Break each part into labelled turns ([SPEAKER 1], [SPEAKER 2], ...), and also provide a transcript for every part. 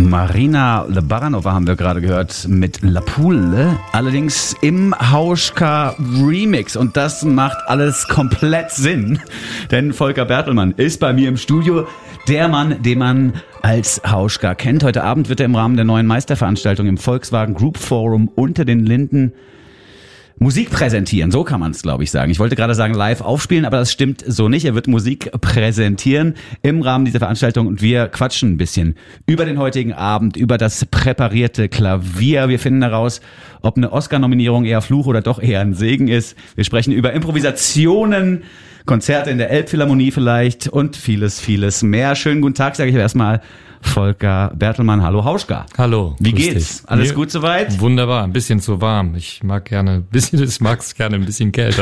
[SPEAKER 1] Marina Baranova haben wir gerade gehört mit La Poule, allerdings im Hauschka Remix, und das macht alles komplett Sinn, denn Volker Bertelmann ist bei mir im Studio, der Mann, den man als Hauschka kennt. Heute Abend wird er im Rahmen der neuen Meisterveranstaltung im Volkswagen Group Forum unter den Linden Musik präsentieren, so kann man es, glaube ich, sagen. Ich wollte gerade sagen live aufspielen, aber das stimmt so nicht. Er wird Musik präsentieren im Rahmen dieser Veranstaltung und wir quatschen ein bisschen über den heutigen Abend, über das präparierte Klavier. Wir finden heraus, ob eine Oscar-Nominierung eher Fluch oder doch eher ein Segen ist. Wir sprechen über Improvisationen, Konzerte in der Elbphilharmonie vielleicht und vieles, vieles mehr. Schönen guten Tag, sage ich erstmal. Volker Bertelmann, hallo Hauschka.
[SPEAKER 2] Hallo.
[SPEAKER 1] Wie geht's?
[SPEAKER 2] Dich.
[SPEAKER 1] Alles gut soweit?
[SPEAKER 2] Wunderbar, ein bisschen zu warm. Ich mag es gerne ein bisschen kälter.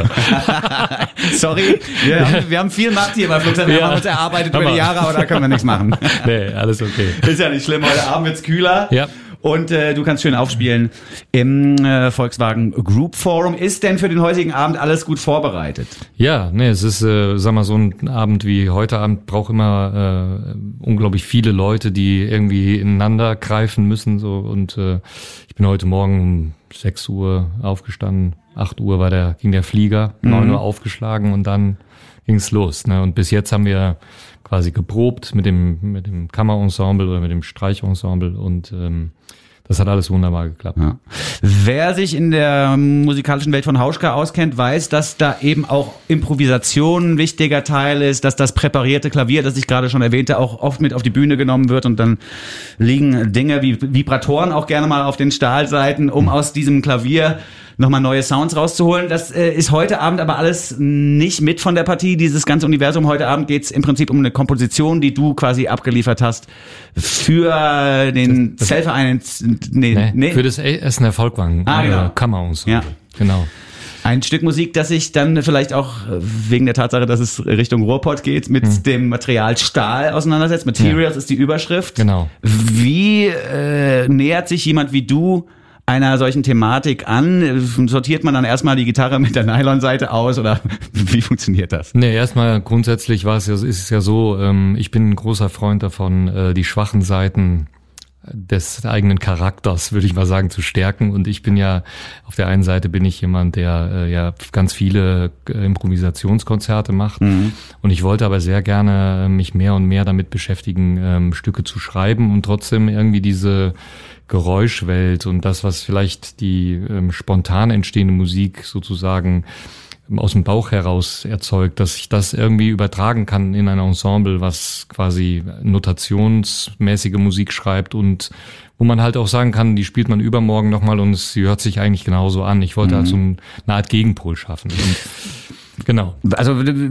[SPEAKER 1] Sorry, wir haben viel Macht hier bei Flugzeug. Wir haben uns erarbeitet über die Jahre, aber da können wir nichts machen.
[SPEAKER 2] Nee, alles okay.
[SPEAKER 1] Ist ja nicht schlimm, heute Abend wird's kühler.
[SPEAKER 2] Ja.
[SPEAKER 1] Und du kannst schön aufspielen im Volkswagen Group Forum. Ist denn für den heutigen Abend alles gut vorbereitet?
[SPEAKER 2] Ja, es ist, so ein Abend wie heute Abend braucht immer unglaublich viele Leute, die irgendwie ineinander greifen müssen. So. Und ich bin heute Morgen um 6 Uhr aufgestanden, 8 Uhr ging der Flieger, 9 Uhr aufgeschlagen und dann ging's los. Ne? Und bis jetzt haben wir quasi geprobt mit dem Kammerensemble oder mit dem Streichensemble und das hat alles wunderbar geklappt.
[SPEAKER 1] Ja. Wer sich in der musikalischen Welt von Hauschka auskennt, weiß, dass da eben auch Improvisation ein wichtiger Teil ist, dass das präparierte Klavier, das ich gerade schon erwähnte, auch oft mit auf die Bühne genommen wird und dann liegen Dinge wie Vibratoren auch gerne mal auf den Stahlseiten, um aus diesem Klavier nochmal neue Sounds rauszuholen. Das ist heute Abend aber alles nicht mit von der Partie, dieses ganze Universum. Heute Abend geht's im Prinzip um eine Komposition, die du quasi abgeliefert hast für den Zellverein.
[SPEAKER 2] Für das Essener Volkswagen
[SPEAKER 1] genau.
[SPEAKER 2] Kammerensemble.
[SPEAKER 1] Ja.
[SPEAKER 2] Genau.
[SPEAKER 1] Ein Stück Musik, das sich dann vielleicht auch wegen der Tatsache, dass es Richtung Ruhrpott geht, mit dem Material Stahl auseinandersetzt. Materials ist die Überschrift.
[SPEAKER 2] Genau.
[SPEAKER 1] Wie nähert sich jemand wie du einer solchen Thematik an? Sortiert man dann erstmal die Gitarre mit der Nylonseite aus oder wie funktioniert das?
[SPEAKER 2] Nee, erstmal grundsätzlich ist es ja so, ich bin ein großer Freund davon, die schwachen Seiten des eigenen Charakters, würde ich mal sagen, zu stärken. Und ich bin ja, auf der einen Seite bin ich jemand, der ganz viele Improvisationskonzerte macht. Mhm. Und ich wollte aber sehr gerne mich mehr und mehr damit beschäftigen, Stücke zu schreiben und trotzdem irgendwie diese Geräuschwelt und das, was vielleicht die spontan entstehende Musik sozusagen aus dem Bauch heraus erzeugt, dass ich das irgendwie übertragen kann in ein Ensemble, was quasi notationsmäßige Musik schreibt und wo man halt auch sagen kann, die spielt man übermorgen nochmal und sie hört sich eigentlich genauso an. Ich wollte also eine Art Gegenpol schaffen. Und genau.
[SPEAKER 1] Also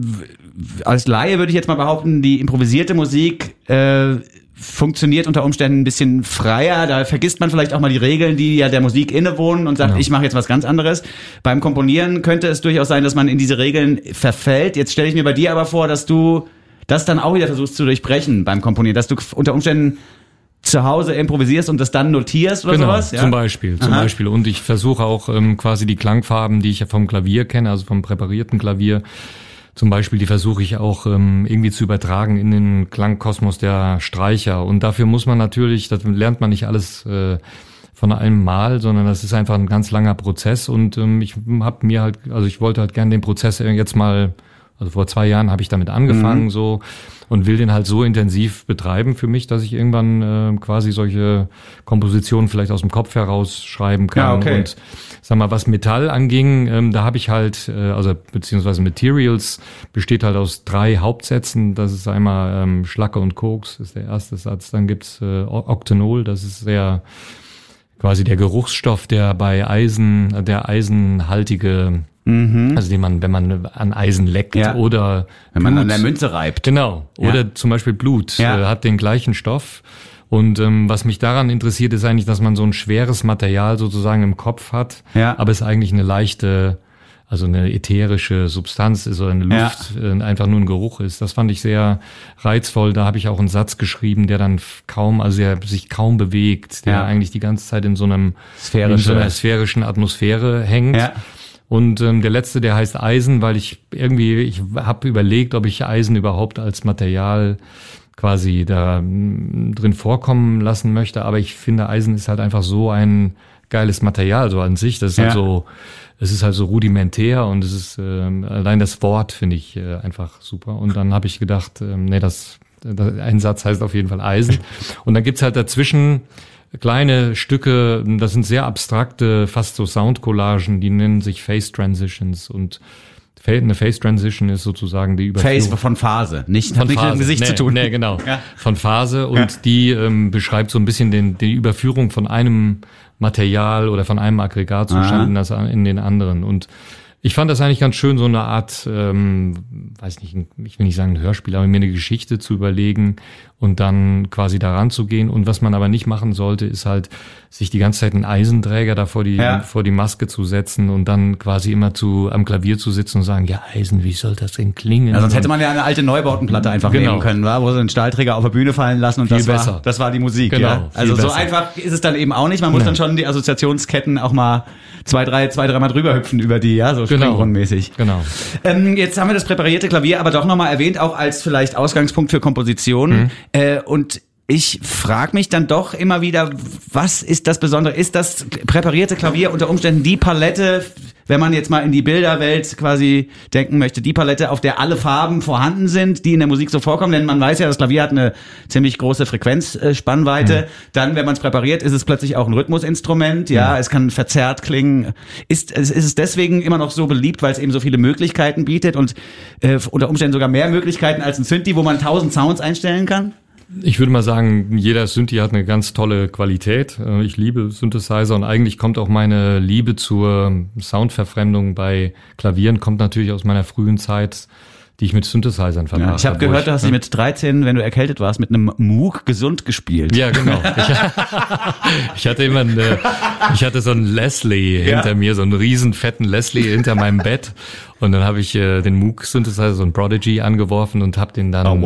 [SPEAKER 1] als Laie würde ich jetzt mal behaupten, die improvisierte Musik funktioniert unter Umständen ein bisschen freier. Da vergisst man vielleicht auch mal die Regeln, die ja der Musik innewohnen und sagt, genau, ich mache jetzt was ganz anderes. Beim Komponieren könnte es durchaus sein, dass man in diese Regeln verfällt. Jetzt stelle ich mir bei dir aber vor, dass du das dann auch wieder versuchst zu durchbrechen beim Komponieren, dass du unter Umständen zu Hause improvisierst und das dann notierst oder sowas? Ja?
[SPEAKER 2] Zum Beispiel. Und ich versuche auch quasi die Klangfarben, die ich ja vom Klavier kenne, also vom präparierten Klavier, zum Beispiel, die versuche ich auch irgendwie zu übertragen in den Klangkosmos der Streicher. Und dafür muss man natürlich, das lernt man nicht alles von einem Mal, sondern das ist einfach ein ganz langer Prozess. Und ich wollte halt gerne den Prozess jetzt mal, also vor 2 Jahren habe ich damit angefangen so und will den halt so intensiv betreiben für mich, dass ich irgendwann quasi solche Kompositionen vielleicht aus dem Kopf heraus schreiben kann. Ja, okay. Und sag mal, was Metall anging, da habe ich halt, beziehungsweise Materials besteht halt aus 3 Hauptsätzen. Das ist einmal Schlacke und Koks, ist der erste Satz. Dann gibt's Octanol, das ist quasi der Geruchsstoff, der bei der eisenhaltige, also den man, wenn man an Eisen leckt oder
[SPEAKER 1] wenn man an der Münze reibt.
[SPEAKER 2] Genau. Oder zum Beispiel Blut hat den gleichen Stoff. Und was mich daran interessiert, ist eigentlich, dass man so ein schweres Material sozusagen im Kopf hat, aber es eigentlich eine leichte, also eine ätherische Substanz ist oder eine Luft, einfach nur ein Geruch ist. Das fand ich sehr reizvoll. Da habe ich auch einen Satz geschrieben, der dann der sich kaum bewegt, der eigentlich die ganze Zeit in so einer sphärischen Atmosphäre hängt. Ja. Und der letzte, der heißt Eisen, weil ich habe überlegt, ob ich Eisen überhaupt als Material quasi da drin vorkommen lassen möchte. Aber ich finde, Eisen ist halt einfach so ein geiles Material so an sich. Das ist halt so, es ist halt so rudimentär und es ist allein das Wort finde ich einfach super. Und dann habe ich gedacht, ein Satz heißt auf jeden Fall Eisen. Und dann gibt's halt dazwischen kleine Stücke, das sind sehr abstrakte, fast so Soundcollagen, die nennen sich Phase Transitions und eine Phase Transition ist sozusagen die Überführung.
[SPEAKER 1] Phase von Phase, nicht hat nichts mit dem Gesicht zu tun.
[SPEAKER 2] Nee, genau. Ja. Von Phase und die beschreibt so ein bisschen die Überführung von einem Material oder von einem Aggregatzustand in den anderen. Und ich fand das eigentlich ganz schön, so eine Art, weiß nicht, ich will nicht sagen ein Hörspiel, aber mir eine Geschichte zu überlegen und dann quasi daran zu gehen. Und was man aber nicht machen sollte, ist halt, sich die ganze Zeit einen Eisenträger da vor die Maske zu setzen und dann quasi immer am Klavier zu sitzen und sagen, ja, Eisen, wie soll das denn klingen?
[SPEAKER 1] Ja, sonst hätte man ja eine alte Neubautenplatte einfach nehmen können, wo sie einen Stahlträger auf der Bühne fallen lassen und das war die Musik.
[SPEAKER 2] Genau,
[SPEAKER 1] ja? Also so einfach ist es dann eben auch nicht. Man muss dann schon die Assoziationsketten auch mal zwei, dreimal drüber hüpfen über die, so springbrunnenmäßig.
[SPEAKER 2] Genau.
[SPEAKER 1] Jetzt haben wir das präparierte Klavier aber doch nochmal erwähnt, auch als vielleicht Ausgangspunkt für Kompositionen. Und ich frage mich dann doch immer wieder, was ist das Besondere? Ist das präparierte Klavier unter Umständen die Palette, wenn man jetzt mal in die Bilderwelt quasi denken möchte, die Palette, auf der alle Farben vorhanden sind, die in der Musik so vorkommen? Denn man weiß ja, das Klavier hat eine ziemlich große Frequenzspannweite. Dann, wenn man es präpariert, ist es plötzlich auch ein Rhythmusinstrument. Es kann verzerrt klingen. Ist es deswegen immer noch so beliebt, weil es eben so viele Möglichkeiten bietet und unter Umständen sogar mehr Möglichkeiten als ein Synthi, wo man 1000 Sounds einstellen kann?
[SPEAKER 2] Ich würde mal sagen, jeder Synthi hat eine ganz tolle Qualität. Ich liebe Synthesizer und eigentlich kommt auch meine Liebe zur Soundverfremdung bei Klavieren, kommt natürlich aus meiner frühen Zeit, die ich mit Synthesizern verbracht habe.
[SPEAKER 1] Ich habe gehört, du hast mit 13, wenn du erkältet warst, mit einem Moog gesund gespielt.
[SPEAKER 2] Ja, genau. Ich hatte so einen Leslie hinter mir, so einen riesen fetten Leslie hinter meinem Bett. Und dann habe ich den Moog-Synthesizer, so einen Prodigy, angeworfen und habe den dann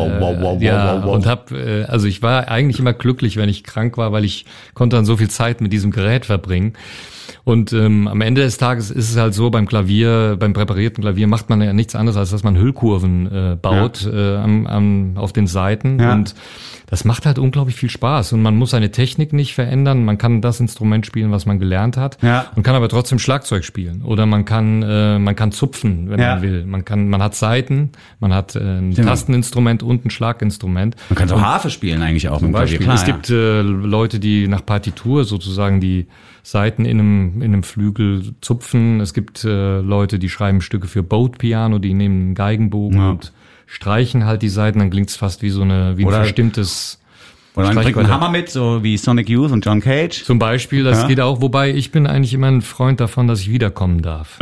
[SPEAKER 2] also ich war eigentlich immer glücklich, wenn ich krank war, weil ich konnte dann so viel Zeit mit diesem Gerät verbringen. Und am Ende des Tages ist es halt so, beim präparierten Klavier macht man ja nichts anderes, als dass man Hüllkurven baut auf den Seiten. Ja. Und das macht halt unglaublich viel Spaß. Und man muss seine Technik nicht verändern. Man kann das Instrument spielen, was man gelernt hat. Ja. Und kann aber trotzdem Schlagzeug spielen. Oder man kann zupfen, wenn man will. Man hat Saiten, man hat ein Tasteninstrument und ein Schlaginstrument.
[SPEAKER 1] Man kann so Harfe spielen eigentlich auch.
[SPEAKER 2] Zum Beispiel. Klar, es gibt Leute, die nach Partitur sozusagen die Saiten in einem Flügel zupfen. Es gibt Leute, die schreiben Stücke für Boat-Piano, die nehmen einen Geigenbogen und streichen halt die Saiten, dann klingt's fast wie ein verstimmtes.
[SPEAKER 1] Oder man bringt einen Hammer mit, so wie Sonic Youth und John Cage.
[SPEAKER 2] Zum Beispiel, das geht auch, wobei ich bin eigentlich immer ein Freund davon, dass ich wiederkommen darf.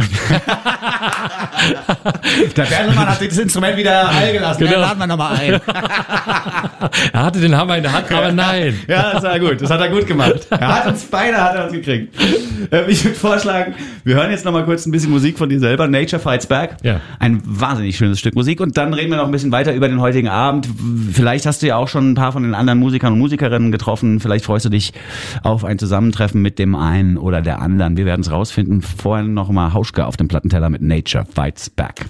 [SPEAKER 1] Der Bertelmann hat das Instrument wieder heilgelassen.
[SPEAKER 2] Genau.
[SPEAKER 1] Ja, laden wir nochmal ein.
[SPEAKER 2] Er hatte den Hammer in der Hand, aber nein.
[SPEAKER 1] Ja, das war gut. Das hat er gut gemacht. Er hat uns gekriegt. Ich würde vorschlagen, wir hören jetzt nochmal kurz ein bisschen Musik von dir selber. Nature Fights Back. Ja. Ein wahnsinnig schönes Stück Musik. Und dann reden wir noch ein bisschen weiter über den heutigen Abend. Vielleicht hast du ja auch schon ein paar von den anderen Musikern und Musikerinnen getroffen. Vielleicht freust du dich auf ein Zusammentreffen mit dem einen oder der anderen. Wir werden es rausfinden. Vorher noch mal Hauschka auf dem Plattenteller mit Nature Fights Back.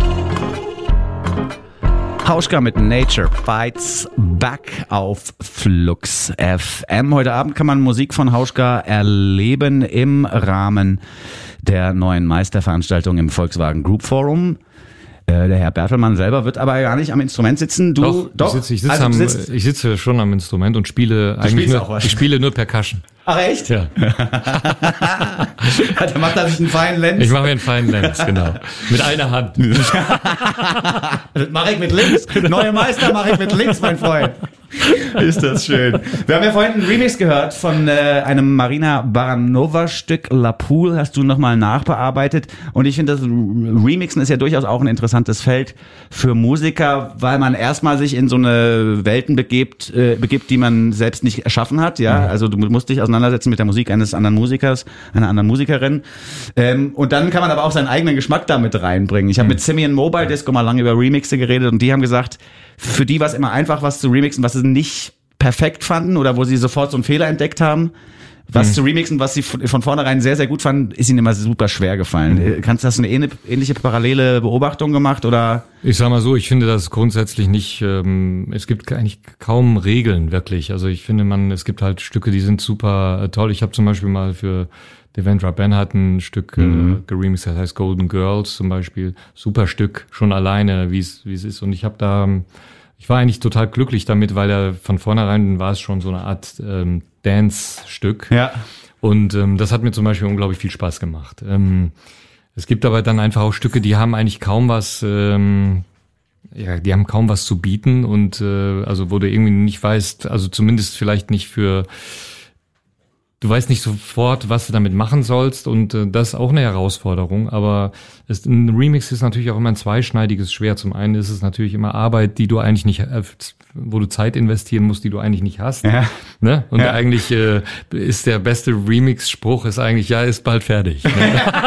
[SPEAKER 1] Hauschka mit Nature Fights Back auf Flux FM. Heute Abend kann man Musik von Hauschka erleben im Rahmen der neuen Meisterveranstaltung im Volkswagen Group Forum. Der Herr Bertelmann selber wird aber gar nicht am Instrument sitzen.
[SPEAKER 2] Doch. Ich sitze schon am Instrument und spiele ich spiele nur Percussion.
[SPEAKER 1] Ach echt?
[SPEAKER 2] Ja.
[SPEAKER 1] Da macht er sich einen feinen Lenz.
[SPEAKER 2] Ich mache mir einen feinen Lenz, genau. Mit einer Hand.
[SPEAKER 1] Das mache ich mit links. Neue Meister mache ich mit links, mein Freund. Ist das schön. Wir haben ja vorhin einen Remix gehört von einem Marina Baranova-Stück La Poule, hast du nochmal nachbearbeitet. Und ich finde, das Remixen ist ja durchaus auch ein interessantes Feld für Musiker, weil man erstmal sich in so eine Welten begibt, die man selbst nicht erschaffen hat. Ja, also du musst dich auseinandersetzen mit der Musik eines anderen Musikers, einer anderen Musikerin. Und dann kann man aber auch seinen eigenen Geschmack damit reinbringen. Ich habe mit Simian Mobile Disco mal lange über Remixe geredet und die haben gesagt, für die war es immer einfach, was zu remixen, was sie nicht perfekt fanden oder wo sie sofort so einen Fehler entdeckt haben. was zu remixen, was sie von vornherein sehr, sehr gut fanden, ist ihnen immer super schwer gefallen. Hast du eine ähnliche parallele Beobachtung gemacht oder?
[SPEAKER 2] Ich sag mal so, ich finde das grundsätzlich nicht, es gibt eigentlich kaum Regeln wirklich. Also ich finde es gibt halt Stücke, die sind super toll. Ich habe zum Beispiel mal für Devendra Banhart ein Stück geremixed, das heißt Golden Girls zum Beispiel. Super Stück, schon alleine, wie es ist. Und ich war eigentlich total glücklich damit, weil von vornherein war es schon so eine Art Dance-Stück.
[SPEAKER 1] Ja.
[SPEAKER 2] Und das hat mir zum Beispiel unglaublich viel Spaß gemacht. Es gibt aber dann einfach auch Stücke, die haben eigentlich kaum was, die haben kaum was zu bieten und also wo du irgendwie nicht weißt, also zumindest vielleicht nicht du weißt nicht sofort, was du damit machen sollst und das ist auch eine Herausforderung, aber ein Remix ist natürlich auch immer ein zweischneidiges Schwert. Zum einen ist es natürlich immer Arbeit, die du eigentlich nicht, wo du Zeit investieren musst, die du eigentlich nicht hast.
[SPEAKER 1] Ja.
[SPEAKER 2] Ne? Und eigentlich ist der beste Remix-Spruch ist eigentlich, ja, ist bald fertig. Ne?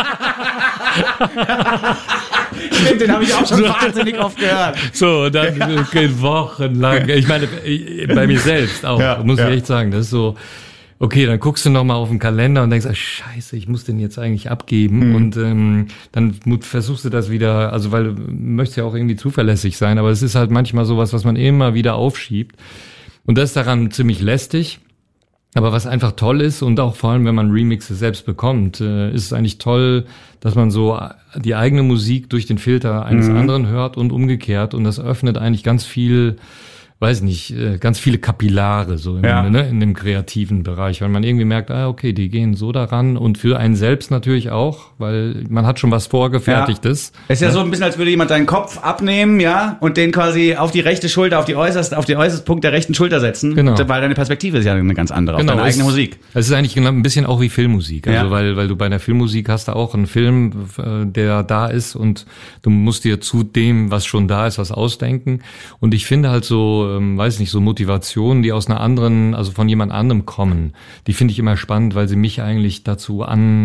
[SPEAKER 1] Stimmt, den habe ich auch schon wahnsinnig oft gehört.
[SPEAKER 2] So, dann geht wochenlang. Ich meine, bei mir selbst auch, muss ich echt sagen, das ist so. Okay, dann guckst du nochmal auf den Kalender und denkst, scheiße, ich muss den jetzt eigentlich abgeben. Und dann versuchst du das wieder, also weil du möchtest ja auch irgendwie zuverlässig sein, aber es ist halt manchmal sowas, was man immer wieder aufschiebt. Und das ist daran ziemlich lästig. Aber was einfach toll ist und auch vor allem, wenn man Remixe selbst bekommt, ist es eigentlich toll, dass man so die eigene Musik durch den Filter eines anderen hört und umgekehrt. Und das öffnet eigentlich ganz viel, weiß nicht, ganz viele Kapillare so in dem kreativen Bereich, weil man irgendwie merkt, okay, die gehen so daran und für einen selbst natürlich auch, weil man hat schon was Vorgefertigtes.
[SPEAKER 1] Ja. Es ist ja so ein bisschen, als würde jemand deinen Kopf abnehmen, und den quasi auf die rechte Schulter, auf den äußersten Punkt der rechten Schulter setzen, weil deine Perspektive ist ja eine ganz andere, auf deine eigene Musik.
[SPEAKER 2] Es ist eigentlich ein bisschen auch wie Filmmusik, also weil du bei der Filmmusik hast da auch einen Film, der da ist und du musst dir zu dem, was schon da ist, was ausdenken und ich finde halt so, weiß nicht, so Motivationen, die aus einer anderen, also von jemand anderem kommen, die finde ich immer spannend, weil sie mich eigentlich dazu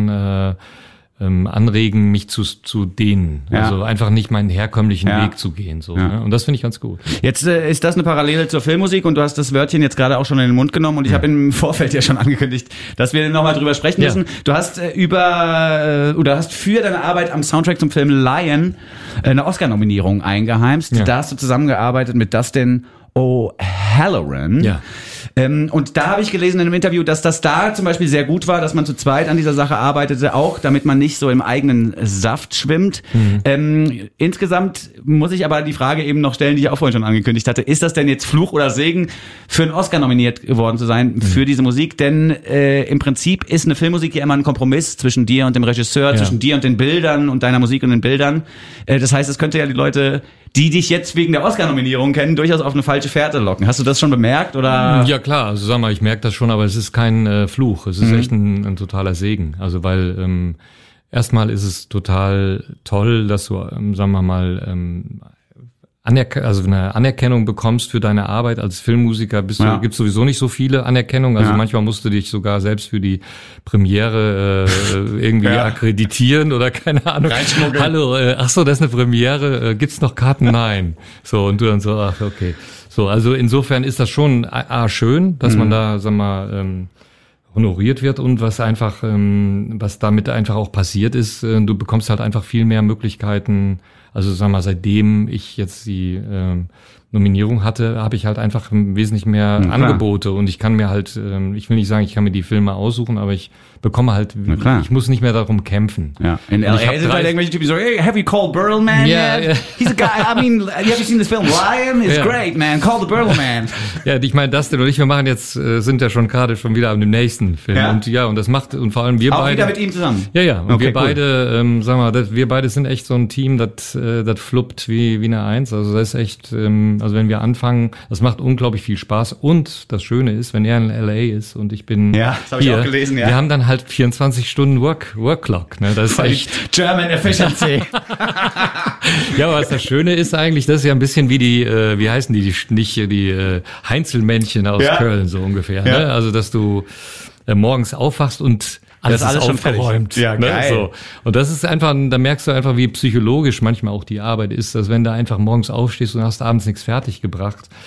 [SPEAKER 2] anregen, mich zu dehnen. Ja. Also einfach nicht meinen herkömmlichen Weg zu gehen. So, ne? Und das finde ich ganz gut.
[SPEAKER 1] Jetzt ist das eine Parallele zur Filmmusik und du hast das Wörtchen jetzt gerade auch schon in den Mund genommen und ich habe im Vorfeld ja schon angekündigt, dass wir nochmal drüber sprechen müssen. Du hast hast für deine Arbeit am Soundtrack zum Film Lion eine Oscar-Nominierung eingeheimst. Ja. Da hast du zusammengearbeitet mit Dustin O'Halloran.
[SPEAKER 2] Ja.
[SPEAKER 1] Und da habe ich gelesen in einem Interview, dass das da zum Beispiel sehr gut war, dass man zu zweit an dieser Sache arbeitete, auch damit man nicht so im eigenen Saft schwimmt. Insgesamt muss ich aber die Frage eben noch stellen, die ich auch vorhin schon angekündigt hatte. Ist das denn jetzt Fluch oder Segen, für einen Oscar nominiert geworden zu sein für diese Musik? Denn im Prinzip ist eine Filmmusik ja immer ein Kompromiss zwischen dir und dem Regisseur, zwischen dir und den Bildern und deiner Musik und den Bildern. Das heißt, es könnte ja die Leute, die dich jetzt wegen der Oscar-Nominierung kennen, durchaus auf eine falsche Fährte locken. Hast du das schon bemerkt? Oder?
[SPEAKER 2] Ja klar, also sag mal, ich merke das schon, aber es ist kein Fluch. Es ist echt ein totaler Segen. Also weil erstmal ist es total toll, dass du, sagen wir mal, eine Anerkennung bekommst für deine Arbeit als Filmmusiker, gibt's sowieso nicht so viele Anerkennungen. Also manchmal musst du dich sogar selbst für die Premiere irgendwie akkreditieren oder keine Ahnung. Hallo, ach so, das ist eine Premiere, gibt's noch Karten? Nein. So, und du dann so, ach okay. So, also insofern ist das schon schön, dass man da, sag mal, honoriert wird und was damit einfach auch passiert ist, du bekommst halt einfach viel mehr Möglichkeiten. Also sag mal, seitdem ich jetzt die Nominierung hatte, habe ich halt einfach wesentlich mehr Angebote und ich kann mir halt, ich will nicht sagen, ich kann mir die Filme aussuchen, aber ich bekomme halt, ich muss nicht mehr darum kämpfen.
[SPEAKER 1] Ja. In LA sind halt irgendwelche Typen, die so, hey, have you called Burl Man yet? He's a guy, I mean, have you seen this film Lion? It's great, man, call the Burl Man.
[SPEAKER 2] Ja, ich meine, Dustin und ich, wir machen jetzt, sind ja schon wieder an dem nächsten Film.
[SPEAKER 1] Ja?
[SPEAKER 2] Und das macht, und vor allem wir beide.
[SPEAKER 1] Auch wieder mit ihm zusammen?
[SPEAKER 2] Ja, und wir beide, wir beide sind echt so ein Team, das fluppt wie eine Eins. Also das ist echt, also wenn wir anfangen, das macht unglaublich viel Spaß. Und das Schöne ist, wenn er in LA ist und ich bin
[SPEAKER 1] das habe ich auch gelesen,
[SPEAKER 2] wir haben dann halt 24 Stunden Workclock, ne? Das ist echt
[SPEAKER 1] German Efficiency.
[SPEAKER 2] Ja, aber was das Schöne ist eigentlich, das ist ja ein bisschen wie die, wie heißen die Heinzelmännchen aus Köln, so ungefähr, ne? Also, dass du morgens aufwachst und alles ist aufgeräumt.
[SPEAKER 1] Ja,
[SPEAKER 2] ne?
[SPEAKER 1] geil.
[SPEAKER 2] So. Und das ist einfach, da merkst du einfach, wie psychologisch manchmal auch die Arbeit ist, dass wenn du einfach morgens aufstehst und hast abends nichts fertig gebracht,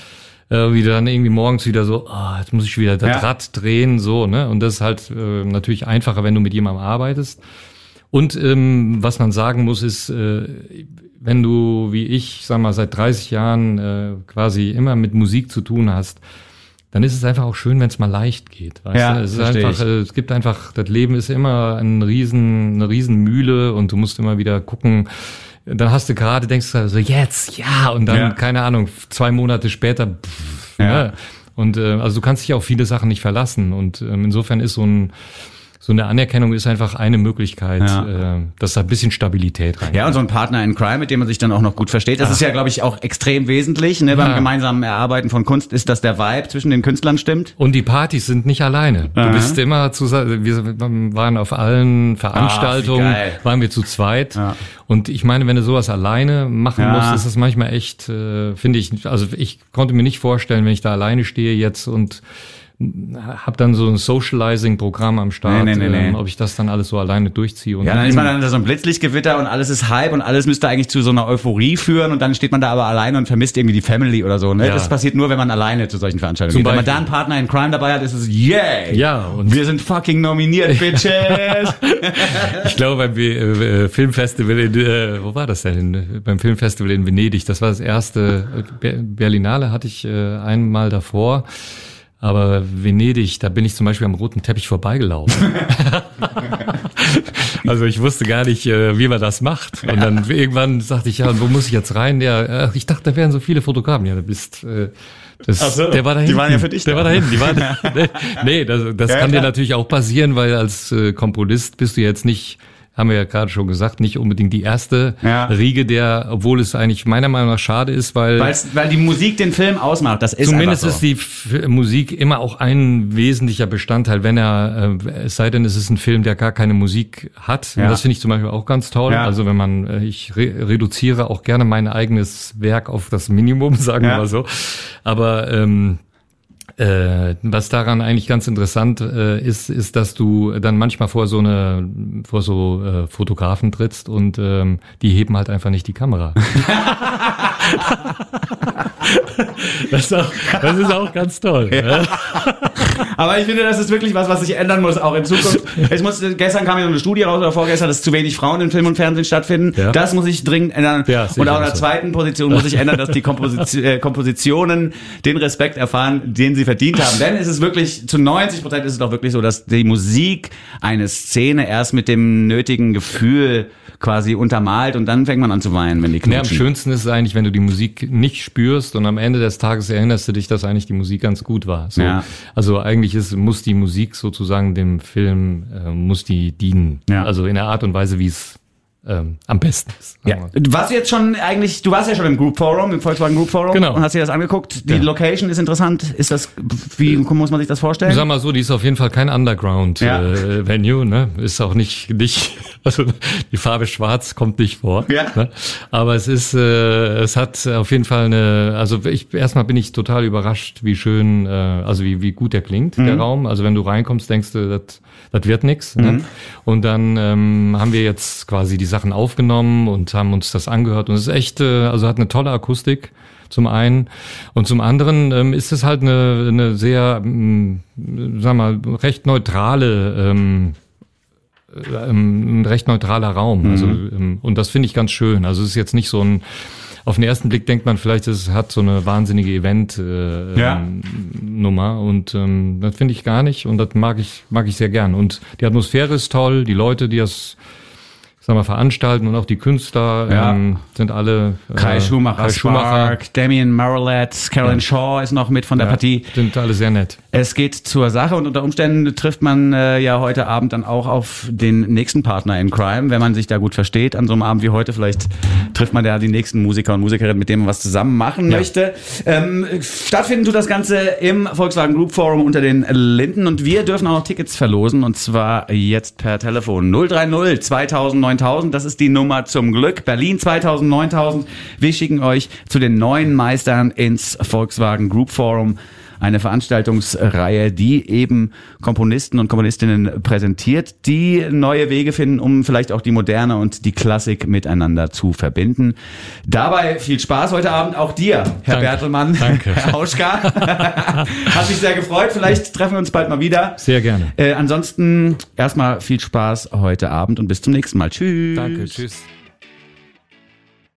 [SPEAKER 2] wie du dann irgendwie morgens wieder so, jetzt muss ich wieder das Rad drehen, so, ne? Und das ist halt natürlich einfacher, wenn du mit jemandem arbeitest. Und was man sagen muss, ist, wenn du, wie ich, sag mal, seit 30 Jahren quasi immer mit Musik zu tun hast, dann ist es einfach auch schön, wenn es mal leicht geht. Weißt du? Es ist einfach, es gibt einfach, das Leben ist immer eine riesen Mühle und du musst immer wieder gucken. Dann hast du gerade, denkst du so, jetzt, und dann, keine Ahnung, 2 Monate später, ne? Und also du kannst dich auf viele Sachen nicht verlassen. Und insofern ist so eine Anerkennung ist einfach eine Möglichkeit, dass da ein bisschen Stabilität rein.
[SPEAKER 1] Ja, und so ein Partner in Crime, mit dem man sich dann auch noch gut versteht. Das ist ja, glaube ich, auch extrem wesentlich, ne, beim gemeinsamen Erarbeiten von Kunst, ist, dass der Vibe zwischen den Künstlern stimmt.
[SPEAKER 2] Und die Partys sind nicht alleine. Du bist immer wir waren auf allen Veranstaltungen, waren wir zu zweit. Ja. Und ich meine, wenn du sowas alleine machen musst, ist das manchmal echt, finde ich, also ich konnte mir nicht vorstellen, wenn ich da alleine stehe jetzt und hab dann so ein Socializing-Programm am Start, nee. Ob ich das dann alles so alleine durchziehe. Und
[SPEAKER 1] dann ist man dann so ein Blitzlichtgewitter und alles ist Hype und alles müsste eigentlich zu so einer Euphorie führen und dann steht man da aber alleine und vermisst irgendwie die Family oder so. Ne? Ja. Das passiert nur, wenn man alleine zu solchen Veranstaltungen geht. Wenn man da einen Partner in Crime dabei hat, ist es yay! Ja, und wir sind fucking nominiert, Bitches!
[SPEAKER 2] Ich glaube, beim Filmfestival wo war das denn? Beim Filmfestival in Venedig, das war das erste. Berlinale hatte ich einmal davor. Aber Venedig, da bin ich zum Beispiel am roten Teppich vorbeigelaufen. Also ich wusste gar nicht, wie man das macht. Und dann irgendwann sagte ich, wo muss ich jetzt rein? Ja, ich dachte, da wären so viele Fotografen. Ja, du bist... der war da hinten.
[SPEAKER 1] Die waren ja für dich
[SPEAKER 2] da. Der war da hinten. Nee, das kann dir natürlich auch passieren, weil als Komponist bist du jetzt nicht... haben wir ja gerade schon gesagt, nicht unbedingt die erste Riege, obwohl es eigentlich meiner Meinung nach schade ist, weil
[SPEAKER 1] die Musik den Film ausmacht, das ist
[SPEAKER 2] zumindest
[SPEAKER 1] so.
[SPEAKER 2] Ist die Musik immer auch ein wesentlicher Bestandteil, wenn es sei denn, es ist ein Film, der gar keine Musik hat. Ja. Und das finde ich zum Beispiel auch ganz toll. Ja. Also wenn ich reduziere auch gerne mein eigenes Werk auf das Minimum, sagen wir mal so. Aber was daran eigentlich ganz interessant ist, dass du dann manchmal vor so Fotografen trittst und die heben halt einfach nicht die Kamera. Das ist auch ganz toll. Ja.
[SPEAKER 1] Aber ich finde, das ist wirklich was sich ändern muss, auch in Zukunft. Gestern kam ja so eine Studie raus, oder vorgestern, dass zu wenig Frauen in Film und Fernsehen stattfinden. Ja. Das muss sich dringend ändern. Ja, und auch in der zweiten Position muss sich ändern, dass die Kompositionen den Respekt erfahren, den sie verdient haben. Denn es ist wirklich, zu 90% ist es doch wirklich so, dass die Musik eine Szene erst mit dem nötigen Gefühl quasi untermalt und dann fängt man an zu weinen, wenn die knutschen.
[SPEAKER 2] Ja, am schönsten ist es eigentlich, wenn du die Musik nicht spürst und am Ende des Tages erinnerst du dich, dass eigentlich die Musik ganz gut war. So. Ja. Also eigentlich muss die Musik sozusagen dem Film muss die dienen. Ja. Also in der Art und Weise, wie es am besten ist.
[SPEAKER 1] Ja. Du warst ja schon im Group Forum, im Volkswagen Group Forum,
[SPEAKER 2] genau,
[SPEAKER 1] und hast dir das angeguckt. Die Location ist interessant. Wie muss man sich das vorstellen?
[SPEAKER 2] Sag mal so, die ist auf jeden Fall kein Underground-Venue, ne? Ist auch nicht, also die Farbe Schwarz kommt nicht vor. Ja. Ne? Aber es hat auf jeden Fall erstmal bin ich total überrascht, wie schön, also wie gut der klingt, der Raum. Also wenn du reinkommst, denkst du, das wird nix. Ne? Und dann haben wir jetzt quasi die Sachen aufgenommen und haben uns das angehört. Und es ist echt, also hat eine tolle Akustik zum einen. Und zum anderen ist es halt eine sehr, sag mal, recht neutraler Raum. Also, und das finde ich ganz schön. Also es ist jetzt nicht so auf den ersten Blick denkt man vielleicht, es hat so eine wahnsinnige Event-Nummer und das finde ich gar nicht und das mag ich sehr gern. Und die Atmosphäre ist toll, die Leute, die das veranstalten und auch die Künstler sind alle
[SPEAKER 1] Kai Schumacher, Damien Marolet, Karen Shaw ist noch mit von der Partie.
[SPEAKER 2] Sind alle sehr nett.
[SPEAKER 1] Es geht zur Sache und unter Umständen trifft man ja heute Abend dann auch auf den nächsten Partner in Crime, wenn man sich da gut versteht. An so einem Abend wie heute vielleicht trifft man da die nächsten Musiker und Musikerinnen, mit denen man was zusammen machen möchte. Stattfinden tut das Ganze im Volkswagen Group Forum unter den Linden und wir dürfen auch noch Tickets verlosen und zwar jetzt per Telefon 030 2000 9000, das ist die Nummer zum Glück. Berlin 2000 9000. Wir schicken euch zu den neuen Meistern ins Volkswagen Group Forum eine Veranstaltungsreihe, die eben Komponisten und Komponistinnen präsentiert, die neue Wege finden, um vielleicht auch die Moderne und die Klassik miteinander zu verbinden. Dabei viel Spaß heute Abend auch dir, Herr Bertelmann.
[SPEAKER 2] Danke.
[SPEAKER 1] Herr Hauschka. Hat mich sehr gefreut. Vielleicht treffen wir uns bald mal wieder.
[SPEAKER 2] Sehr gerne.
[SPEAKER 1] Ansonsten erstmal viel Spaß heute Abend und bis zum nächsten Mal. Tschüss.
[SPEAKER 2] Danke, tschüss.